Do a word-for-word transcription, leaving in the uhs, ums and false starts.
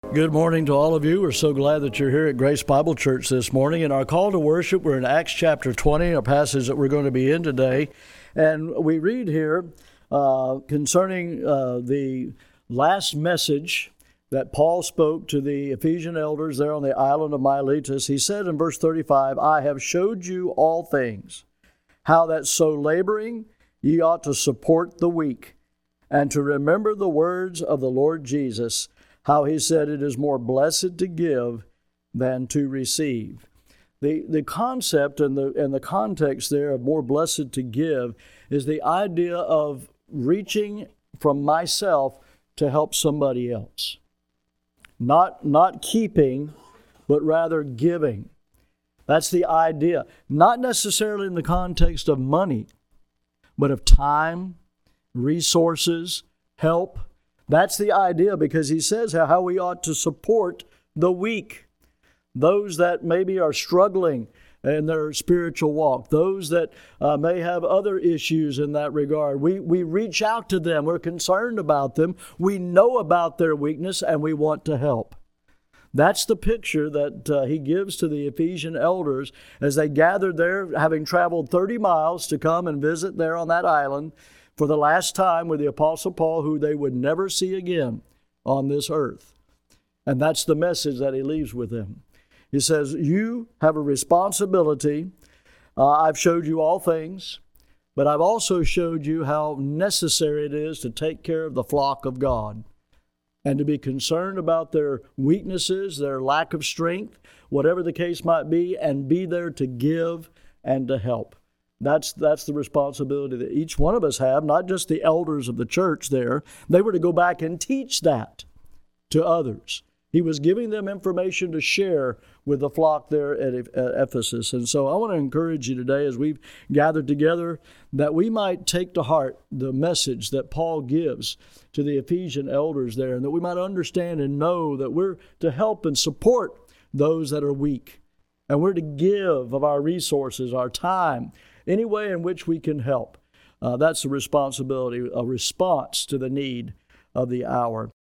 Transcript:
Good morning to all of you. We're so glad that you're here at Grace Bible Church this morning. In our call to worship, we're in Acts chapter twenty, a passage that we're going to be in today. And we read here uh, concerning uh, the last message that Paul spoke to the Ephesian elders there on the island of Miletus. He said in verse thirty-five, I have showed you all things, how that so laboring ye ought to support the weak, and to remember the words of the Lord Jesus, how he said it is more blessed to give than to receive. The the concept and the and the context there of more blessed to give is the idea of reaching from myself to help somebody else. Not, not keeping, but rather giving. That's the idea. Not necessarily in the context of money, but of time, resources, help. That's the idea, because he says how we ought to support the weak, those that maybe are struggling in their spiritual walk, those that uh, may have other issues in that regard. We, we reach out to them. We're concerned about them. We know about their weakness, and we want to help. That's the picture that uh, he gives to the Ephesian elders as they gathered there, having traveled thirty miles to come and visit there on that island for the last time with the Apostle Paul, who they would never see again on this earth. And that's the message that he leaves with them. He says, you have a responsibility. Uh, I've showed you all things, but I've also showed you how necessary it is to take care of the flock of God and to be concerned about their weaknesses, their lack of strength, whatever the case might be, and be there to give and to help. That's that's the responsibility that each one of us have, not just the elders of the church there. They were to go back and teach that to others. He was giving them information to share with the flock there at Ephesus. And so I want to encourage you today, as we've gathered together, that we might take to heart the message that Paul gives to the Ephesian elders there, and that we might understand and know that we're to help and support those that are weak. And we're to give of our resources, our time, any way in which we can help. Uh, that's a responsibility, a response to the need of the hour.